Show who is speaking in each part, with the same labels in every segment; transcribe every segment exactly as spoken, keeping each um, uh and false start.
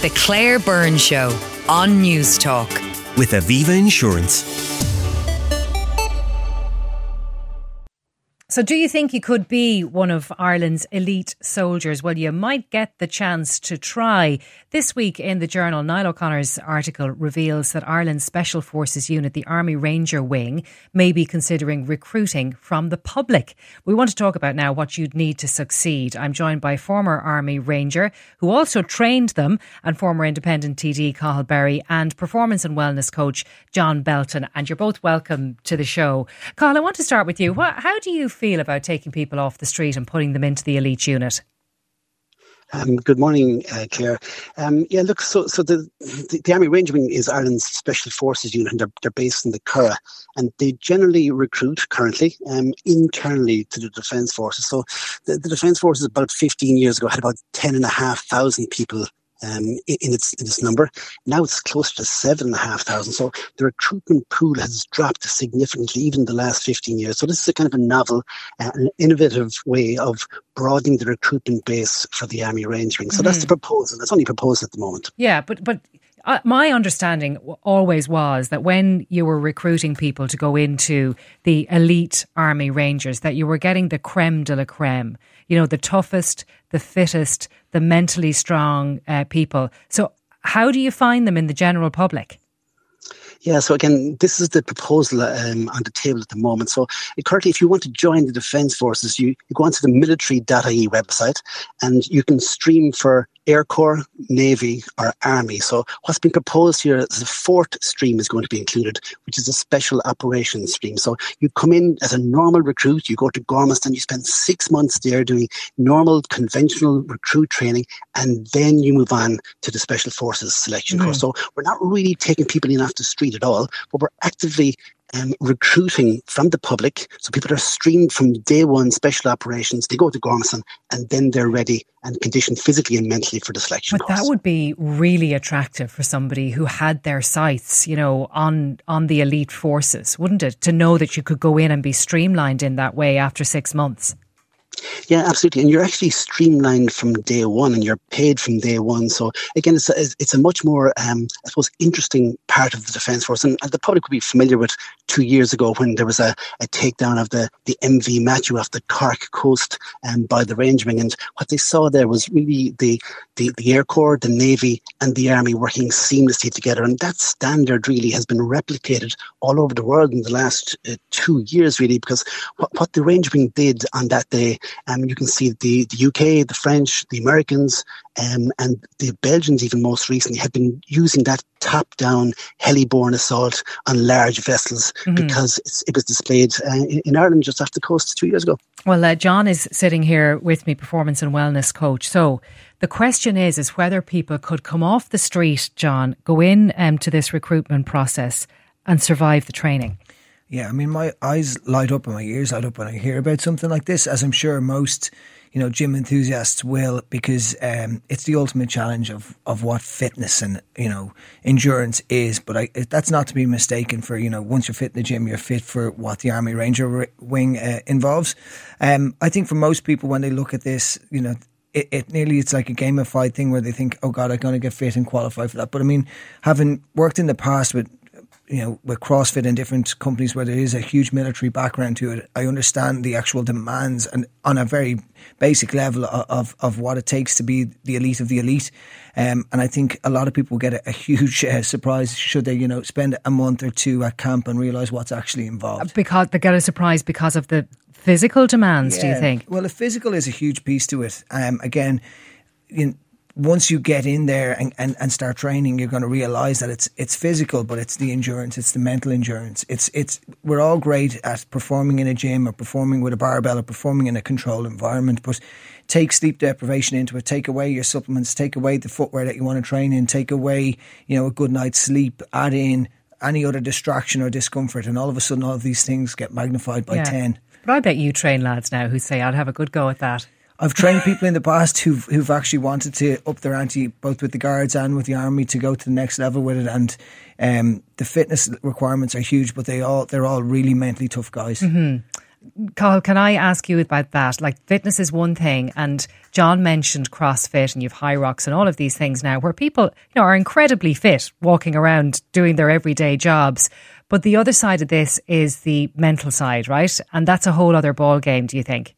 Speaker 1: The Claire Byrne Show on News Talk.
Speaker 2: With Aviva Insurance.
Speaker 3: So do you think you could be one of Ireland's elite soldiers? Well, you might get the chance to try. This week in the Journal, Niall O'Connor's article reveals that Ireland's Special Forces unit, the Army Ranger Wing, may be considering recruiting from the public. We want to talk about now what you'd need to succeed. I'm joined by former Army Ranger, who also trained them, and former Independent T D Cathal Berry, and performance and wellness coach John Belton. And you're both welcome to the show. Cathal, I want to start with you. What, how do you feel about taking people off the street and putting them into the elite unit?
Speaker 4: Um, good morning, uh, Claire. Um, yeah, look, so so the, the the Army Ranger Wing is Ireland's Special Forces unit, and they're, they're based in the Curragh, and they generally recruit currently um, internally to the Defence Forces. So the, the Defence Forces about fifteen years ago had about ten and a half thousand people Um, in its in its number. Now it's closer to seven and a half thousand. So the recruitment pool has dropped significantly, even in the last fifteen years. So this is a kind of a novel, uh, an innovative way of broadening the recruitment base for the Army Rangering. So mm-hmm. that's the proposal. That's only proposed at the moment.
Speaker 3: Yeah, but but. Uh, my understanding always was that when you were recruiting people to go into the elite Army Rangers, that you were getting the creme de la creme, you know, the toughest, the fittest, the mentally strong uh, people. So how do you find them in the general public?
Speaker 4: Yeah, so again, this is the proposal um, on the table at the moment. So currently, if you want to join the Defence Forces, you, you go onto the military dot I E website and you can stream for Air Corps, Navy or Army. So what's been proposed here is the fourth stream is going to be included, which is a special operations stream. So you come in as a normal recruit, you go to Gormaston, you spend six months there doing normal conventional recruit training, and then you move on to the Special Forces selection mm-hmm. course. So we're not really taking people in off the street at all, but we're actively Um, recruiting from the public. So people are streamed from day one, special operations. They go to Gormaston and then they're ready and conditioned physically and mentally for the selection
Speaker 3: But
Speaker 4: course.
Speaker 3: That would be really attractive for somebody who had their sights, you know, on on the elite forces, wouldn't it? To know that you could go in and be streamlined in that way after six months.
Speaker 4: Yeah, absolutely. And you're actually streamlined from day one and you're paid from day one. So again, it's a, it's a much more, um, I suppose, interesting part of the Defence Force. And, and the public will be familiar with two years ago when there was a, a takedown of the, the M V Matthew off the Cork coast um, by the Ranger Wing. And what they saw there was really the, the, the Air Corps, the Navy and the Army working seamlessly together. And that standard really has been replicated all over the world in the last uh, two years, really, because what, what the Ranger Wing did on that day, Um, you can see the, the U K, the French, the Americans, um, and the Belgians even most recently had been using that top-down heli-borne assault on large vessels mm-hmm. because it's, it was displayed uh, in, in Ireland just off the coast two years ago.
Speaker 3: Well, uh, John is sitting here with me, performance and wellness coach. So the question is, is whether people could come off the street, John, go in um, to this recruitment process and survive the training.
Speaker 5: Yeah, I mean, my eyes light up and my ears light up when I hear about something like this, as I'm sure most, you know, gym enthusiasts will, because um, it's the ultimate challenge of, of what fitness and, you know, endurance is. But I, that's not to be mistaken for, you know, once you're fit in the gym, you're fit for what the Army Ranger Wing uh, involves. Um, I think for most people, when they look at this, you know, It, it nearly, it's like a gamified thing where they think, oh God, I'm going to get fit and qualify for that. But I mean, having worked in the past with, you know, with CrossFit and different companies where there is a huge military background to it, I understand the actual demands and on a very basic level of, of, of what it takes to be the elite of the elite. Um, and I think a lot of people get a, a huge uh, surprise should they, you know, spend a month or two at camp and realise what's actually involved.
Speaker 3: Because they get a surprise because of the physical demands, yeah. Do you think?
Speaker 5: Well, the physical is a huge piece to it. Um, again, you know, once you get in there and, and, and start training, you're going to realise that it's it's physical, but it's the endurance, it's the mental endurance. It's it's we're all great at performing in a gym or performing with a barbell or performing in a controlled environment, but take sleep deprivation into it, take away your supplements, take away the footwear that you want to train in, take away, you know, a good night's sleep, add in any other distraction or discomfort, and all of a sudden all of these things get magnified by yeah. ten.
Speaker 3: But I bet you train lads now who say, I'll have a good go at that.
Speaker 5: I've trained people in the past who've who've actually wanted to up their ante, both with the Guards and with the Army, to go to the next level with it. And um, the fitness requirements are huge, but they all they're all really mentally tough guys.
Speaker 3: Mm-hmm. Carl, can I ask you about that? Like, fitness is one thing, and John mentioned CrossFit, and you've High Rocks and all of these things now where people, you know, are incredibly fit, walking around doing their everyday jobs. But the other side of this is the mental side, right? And that's a whole other ball game, do you think?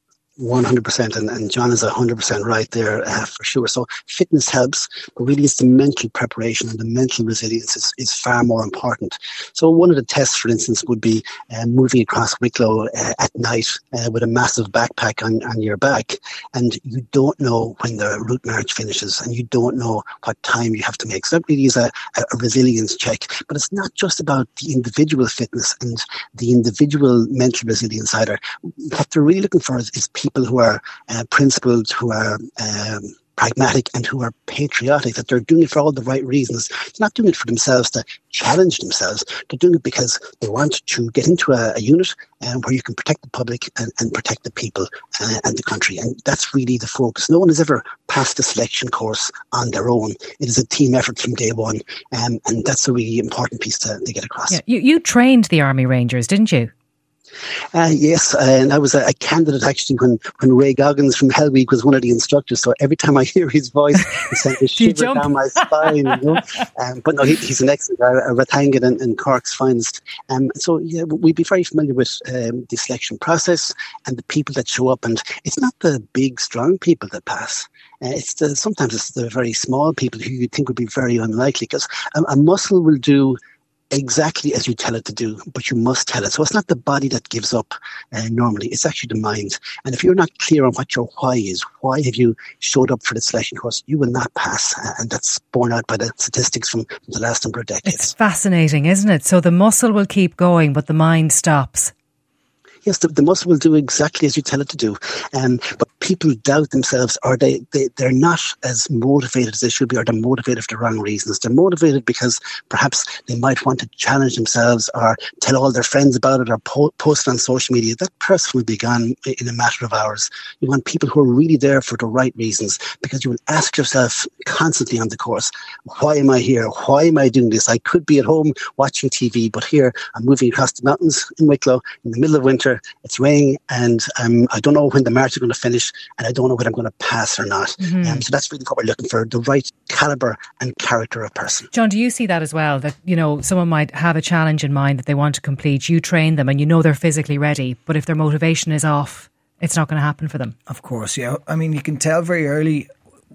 Speaker 4: one hundred percent, and, and John is one hundred percent right there uh, for sure. So fitness helps, but really it's the mental preparation and the mental resilience is, is far more important. So one of the tests, for instance, would be uh, moving across Wicklow uh, at night uh, with a massive backpack on, on your back, and you don't know when the route march finishes, and you don't know what time you have to make. So that really is a, a resilience check. But it's not just about the individual fitness and the individual mental resilience either. What they're really looking for is, is people who are uh, principled, who are um, pragmatic and who are patriotic, that they're doing it for all the right reasons. They're not doing it for themselves to challenge themselves. They're doing it because they want to get into a, a unit um, where you can protect the public and, and protect the people uh, and the country. And that's really the focus. No one has ever passed a selection course on their own. It is a team effort from day one. Um, and that's a really important piece to, to get across.
Speaker 3: Yeah, you, you trained the Army Rangers, didn't you?
Speaker 4: Uh, yes, uh, and I was a, a candidate actually when, when Ray Goggins from Hell Week was one of the instructors. So every time I hear his voice, it sends a shiver down my spine. You know? um, but no, he, he's an excellent guy, a Rathangan and, and Cork's finest. Um, so yeah, we'd be very familiar with um, the selection process and the people that show up. And it's not the big, strong people that pass. Uh, it's the sometimes it's the very small people who you think would be very unlikely, because a, a muscle will do exactly as you tell it to do, but you must tell it. So it's not the body that gives up uh, normally, it's actually the mind. And if you're not clear on what your why is, why have you showed up for the selection course, you will not pass. Uh, and that's borne out by the statistics from, from the last number of decades.
Speaker 3: It's fascinating, isn't it? So the muscle will keep going, but the mind stops.
Speaker 4: Yes, the, the muscle will do exactly as you tell it to do. Um, but people doubt themselves, or they, they, they're not as motivated as they should be, or they're motivated for the wrong reasons. They're motivated because perhaps they might want to challenge themselves or tell all their friends about it or po- post on social media. That person will be gone in a matter of hours. You want people who are really there for the right reasons, because you will ask yourself constantly on the course, why am I here? Why am I doing this? I could be at home watching T V, but here I'm moving across the mountains in Wicklow in the middle of winter. It's raining, and um, I don't know when the march is going to finish, and I don't know whether I'm going to pass or not. Mm-hmm. Um, so that's really what we're looking for, the right calibre and character of person.
Speaker 3: John, do you see that as well? That, you know, someone might have a challenge in mind that they want to complete. You train them and you know they're physically ready, but if their motivation is off, it's not going to happen for them.
Speaker 5: Of course, yeah. I mean, you can tell very early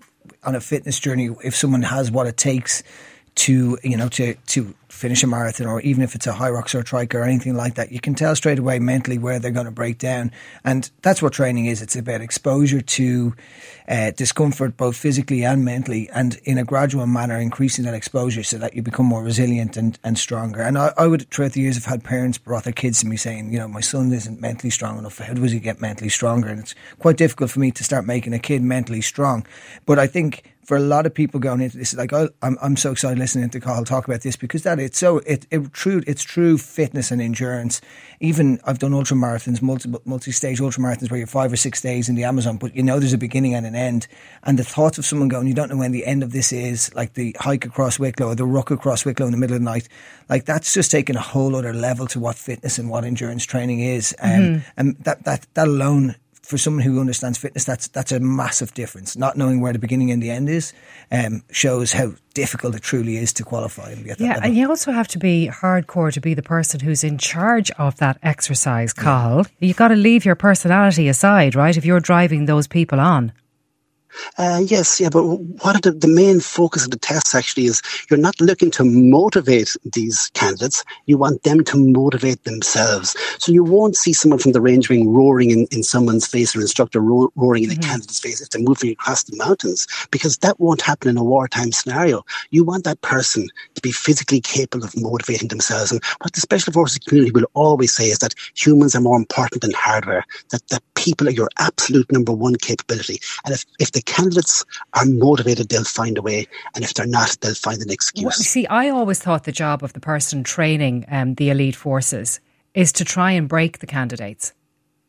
Speaker 5: on a fitness journey if someone has what it takes to, you know, to, to finish a marathon, or even if it's a High Rocks or a Trike or anything like that. You can tell straight away mentally where they're going to break down. And that's what training is. It's about exposure to uh, discomfort, both physically and mentally, and in a gradual manner increasing that exposure so that you become more resilient and, and stronger. And I, I would, throughout the years, have had parents brought their kids to me saying, you know, my son isn't mentally strong enough. How does he get mentally stronger? And it's quite difficult for me to start making a kid mentally strong. But I think for a lot of people going into this, like, I'm I'm so excited listening to Carl talk about this, because that it's so it, it true it's true fitness and endurance. Even I've done ultra marathons, multi multi stage ultra marathons where you're five or six days in the Amazon, but you know there's a beginning and an end. And the thought of someone going, you don't know when the end of this is, like the hike across Wicklow or the ruck across Wicklow in the middle of the night, like that's just taking a whole other level to what fitness and what endurance training is. Um, mm-hmm. And that that that alone, for someone who understands fitness, that's that's a massive difference. Not knowing where the beginning and the end is um, shows how difficult it truly is to qualify and get that
Speaker 3: yeah,
Speaker 5: level.
Speaker 3: And you also have to be hardcore to be the person who's in charge of that exercise, Carl. Yeah. You've got to leave your personality aside, right, if you're driving those people on.
Speaker 4: Uh, yes, yeah, but what are the, the main focus of the tests actually is you're not looking to motivate these candidates, you want them to motivate themselves. So you won't see someone from the range ring roaring in, in someone's face, or instructor ro- roaring in mm-hmm. a candidate's face if they're moving across the mountains, because that won't happen in a wartime scenario. You want that person to be physically capable of motivating themselves. And what the Special Forces community will always say is that humans are more important than hardware, that, that people are your absolute number one capability. And if, if the candidates are motivated, they'll find a way, and if they're not, they'll find an excuse.
Speaker 3: Well, see, I always thought the job of the person training um, the elite forces is to try and break the candidates.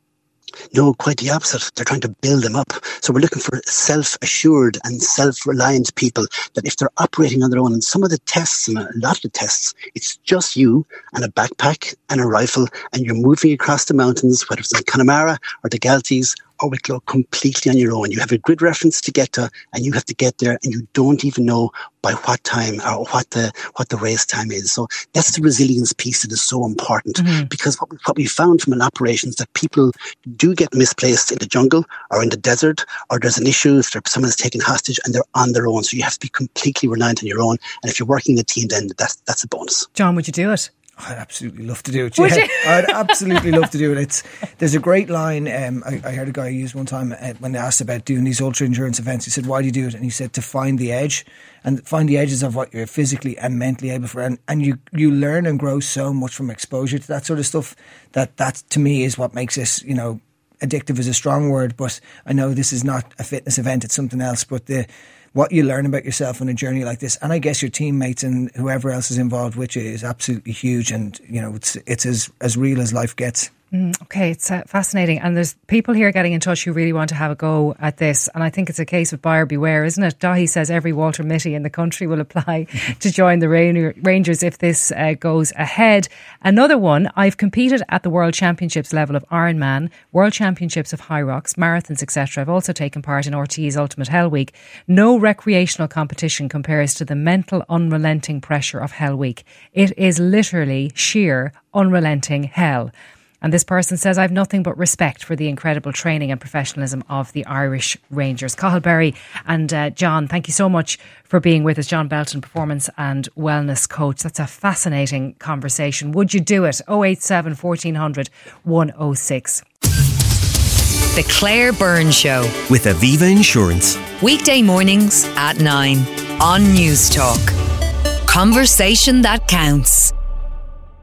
Speaker 4: No, quite the opposite. They're trying to build them up. So we're looking for self-assured and self-reliant people that if they're operating on their own, and some of the tests, and a lot of the tests, it's just you and a backpack and a rifle, and you're moving across the mountains, whether it's in Connemara or the Galties or Wicklow, completely on your own. You have a grid reference to get to, and you have to get there, and you don't even know by what time or what the what the race time is. So that's the resilience piece that is so important, mm-hmm. because what we, what we found from an operation is that people do get misplaced in the jungle or in the desert, or there's an issue if someone's taken hostage and they're on their own. So you have to be completely reliant on your own. And if you're working in a team, then that's, that's a bonus.
Speaker 3: John, would you do it?
Speaker 5: I'd absolutely love to do it.
Speaker 3: Would
Speaker 5: yeah.
Speaker 3: you?
Speaker 5: I'd absolutely love to do it. It's there's a great line. Um, I, I heard a guy use one time uh, when they asked about doing these ultra endurance events. He said, "Why do you do it?" And he said, "To find the edge, and find the edges of what you're physically and mentally able for." And, and you you learn and grow so much from exposure to that sort of stuff. That that to me is what makes this, you know, addictive is a strong word, but I know this is not a fitness event. It's something else. But the what you learn about yourself on a journey like this, and I guess your teammates and whoever else is involved with you, is absolutely huge. And you know, it's it's as as real as life gets.
Speaker 3: Mm, okay, it's uh, fascinating. And there's people here getting in touch who really want to have a go at this. And I think it's a case of buyer beware, isn't it? Dahi says every Walter Mitty in the country will apply to join the Rangers if this uh, goes ahead. Another one, I've competed at the World Championships level of Ironman, World Championships of High Rocks, marathons, et cetera. I've also taken part in R T E's Ultimate Hell Week. No recreational competition compares to the mental unrelenting pressure of Hell Week. It is literally sheer unrelenting hell. And this person says, I've nothing but respect for the incredible training and professionalism of the Irish Rangers. Cathal Berry and uh, John, thank you so much for being with us. John Belton, performance and wellness coach. That's a fascinating conversation. Would you do it? oh eight seven, fourteen hundred, one oh six.
Speaker 1: The Claire Byrne Show
Speaker 2: with Aviva Insurance.
Speaker 1: Weekday mornings at nine on News Talk. Conversation that counts.